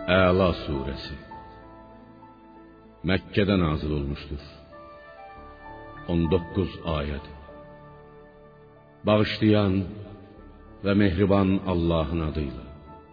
Əla surəsi Məkkədə nazil olmuşdur. 19 ayəd. Bağışlayan və mehriban Allahın adıyla.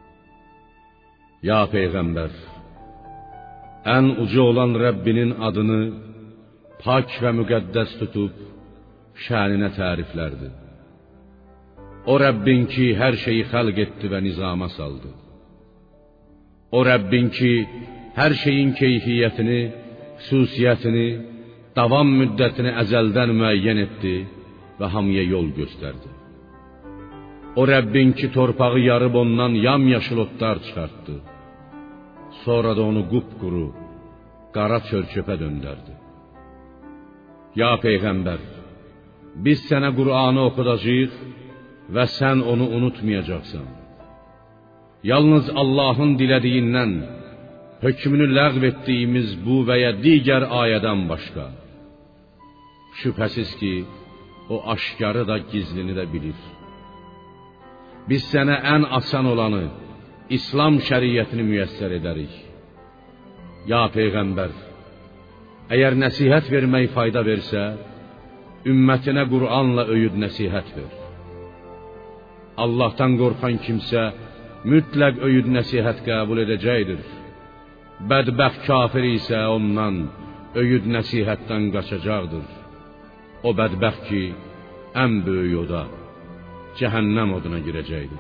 Ya Peyğəmbər, ən uca olan Rəbbinin adını pak və müqəddəs tutub şəninə təriflərdi. O Rəbbin ki, hər şeyi xəlq etdi və nizama saldı. O Rəbbin ki, hər şeyin keyfiyyətini, xüsusiyyətini, davam müddətini əzəldən müəyyən etdi və hamıya yol göstərdi. O Rəbbin ki, torpağı yarıb ondan yamyaşıl otlar çıxartdı. Sonra da onu qupquru, qara çör-çöpə döndərdi. Ya Peyğəmbər, biz sənə Qur'anı oxudacağıq və sən onu unutmayacaqsan. Yalnız Allahın dilədiyindən, hökmünü ləğv etdiyimiz bu və ya digər ayədən başqa. Şübhəsiz ki, o aşkarı da gizlini də bilir. Biz sənə ən asan olanı, İslam şəriətini müyəssər edərik. Ya Peyğəmbər, əgər nəsihət vermək fayda versə, ümmətinə Qur'anla öyüd nəsihət ver. Allahdan qorxan kimsə mütləq öyüd nəsihət qəbul edəcəkdir. Bədbəxt kafir isə ondan öyüd nəsihətdən qaçacaqdır. O bədbəxt ki, ən böyük oda, cəhənnəm oduna girəcəkdir.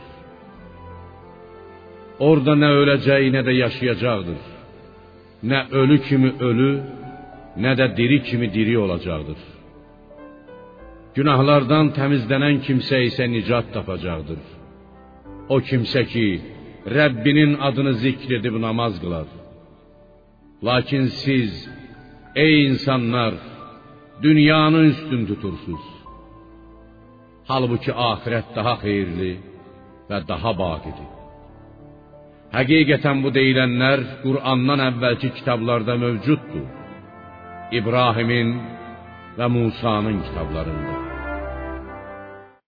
Orada nə öləcək, nə də yaşayacaqdır. Nə ölü kimi ölü, nə də diri kimi diri olacaqdır. Günahlardan təmizlənən kimsə isə nicat tapacaqdır. O kimsə ki, Rəbbinin adını zikr edib namaz qılar. Lakin siz, ey insanlar, dünyanı üstün tutursunuz. Halbuki axirət daha xeyirli və daha baqidir. Həqiqətən bu deyilənlər Qur'andan əvvəlki kitablarda mövcuddur. İbrahimin və Musa'nın kitablarında.